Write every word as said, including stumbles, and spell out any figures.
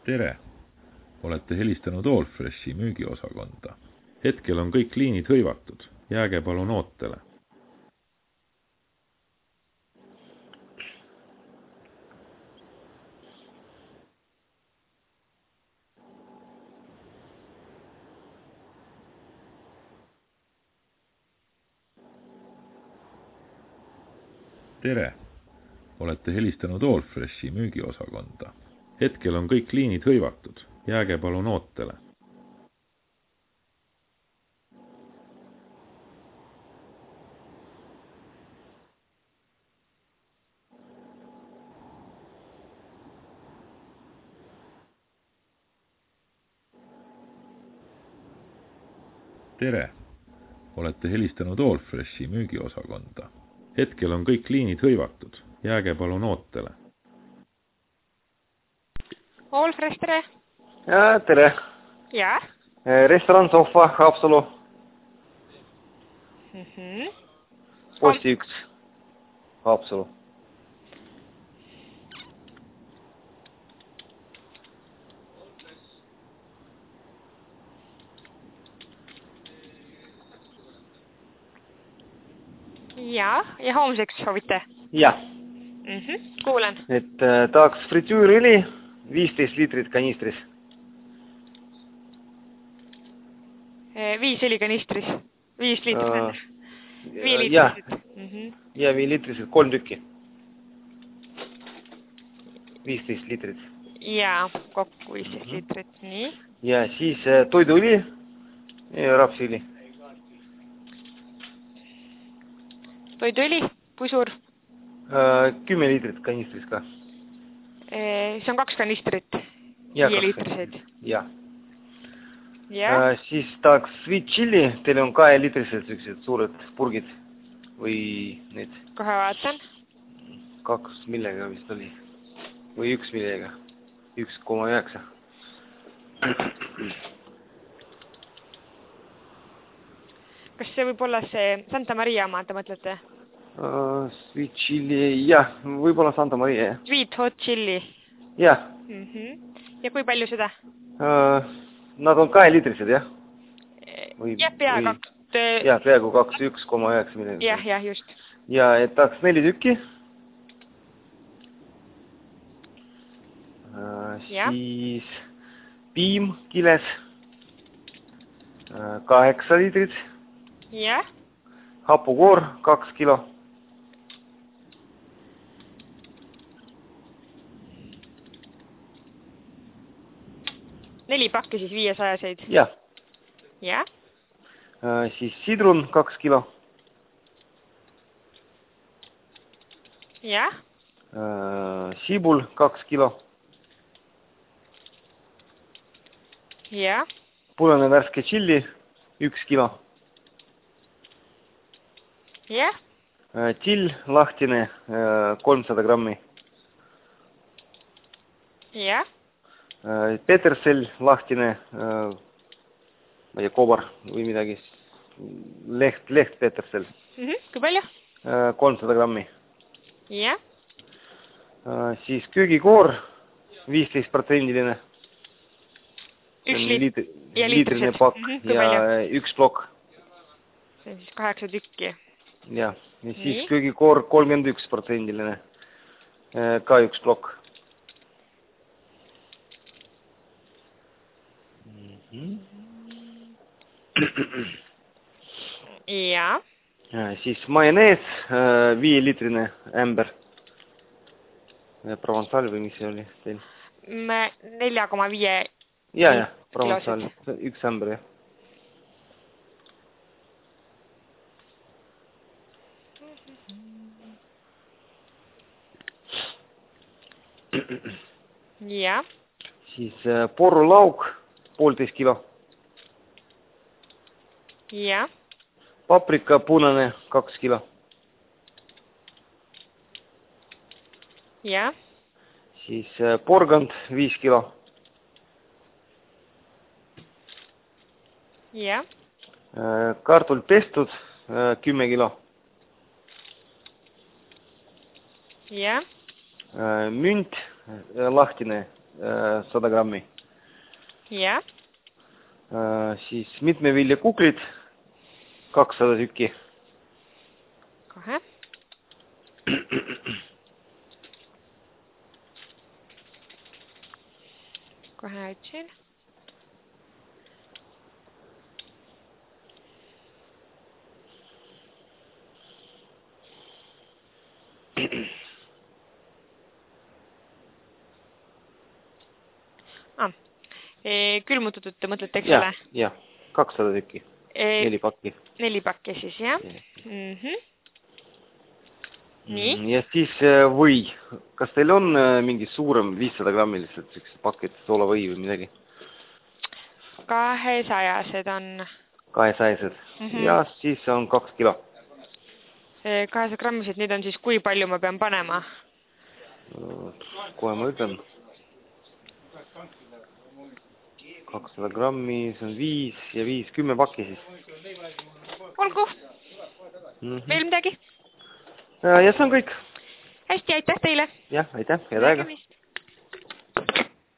Tere! Olete helistanud Allfreshi müügiosakonda. Hetkel on kõik liinid hõivatud. Jääge palun ootele. Tere! Olete helistanud Allfreshi müügiosakonda. Hetkel on kõik liinid hõivatud. Jääge palun ootele. Tere! Olete helistanud Allfreshi müügiosakonda. Hetkel on kõik liinid hõivatud. Jääge palun ootele. Allfresh, tere! Ja, tere! Ja? Restoran Sohva, Haapsalu. Mhm. Posti üks, Haapsalu. Ja, ja homseks soovite? Jah. Mhm. Kuulen. Et äh, tahaks fritüürõli viisteist liitrit kanistris. Viis õlikanistris. Viis liitrit Uh, enne. Viis jah. liitrit. Mhm. Ja, viis liitrised, kolm tükki. viisteist liitrit. Ja, kokku viisteist mm -hmm. liitrit. Nii. Ja siis äh, toiduõli ja rapsiõli. Toiduõli, kui suur? Uh, kümme liitrit kanistris ka. See on kaks kanistrit. Ja, viie liitrised. Ja. Ja. Uh, siis tahaks sweet chili, teil on kahe liitrised sellised suured purgid või need. Kohe vaatan. Kaks millega vist oli. Või üks millega. üks koma üheksa. Kas see võib olla see Santa Maria oma, te mõtlete? Uh, sweet chili, jah, võib-olla Santa Maria, jah. Sweet hot chili. Jah. Mm -hmm. Ja kui palju seda? Uh, nad on kahe liitrised, jah? Või, jah, pea või... kaks. Te... Jah, peaaegu kaks, üks koma üheksa millega. Jah, jah, just. Ja, et tahaks neli tükki. Uh, siis piim kiles. Uh, kaheksa liitrit. Jah. Hapukoor, kaks kilo. Neli pakki siis viiesajaseid? Jah. Jah. Uh, siis sidrun, kaks kilo. Jah. Uh, sibul, kaks kilo. Jah. Punane värske chili, üks kilo. Jah. Uh, till, lahtine, uh, kolmsada grammi. Jah. Uh, petersel, lahtine, uh, ma ei tea, kobar või midagi. Leht, leht petersel. Mm -hmm. Kui palju? Uh, kolmsada grammi. Jah. Uh, siis köögikoor, viisteist protsendiline. Üks liit ja liitrine pakk mm -hmm. ja palju? Üks plokk. See on siis kaheksa tükki. Jah, ja siis Nii. köögikoor kolmkümmend üks protsendiline. Uh, ka üks plokk. Mm-hmm. Ja. Ja. Siis majonees, viie liitrine ämber. Provençal või mis see oli teil? nelja koma viie. Ja, ja, Provençal, üks ämber, jah. Ja. Siis porrulauk, poolteist kilo. Ja. Paprika punane, kaks kilo. Ja. Siis porgand, viis kilo. Ja. Kartul pestud, kümme kilo. Ja. Münt, lahtine, sada grammi. jah. Siis mitmeviljakuklid, kakssada tükki. Kohe. Kohe otsin. Ah, e, külmutatud te mõtlete, eks ole? Jah, kakssada tükki. E, neli pakki. Neli pakki siis, jah? Mm -hmm. Nii? Ja siis või. Kas teil on mingi suurem viissada grammi lihtsalt pakid soolavõi või midagi? Kahesajased on. Kahesajased. Mm -hmm. Ja siis on kaks kilo. Kahesada grammised, nüüd on siis kui palju ma pean panema? Kohe ma ütlen. kakssada grammi, see on viis ja viis, kümme pakki siis. Olgu. Mm -hmm. Veel midagi? Ja see on kõik. Hästi, aitäh teile. Jah, aitäh. Head aega.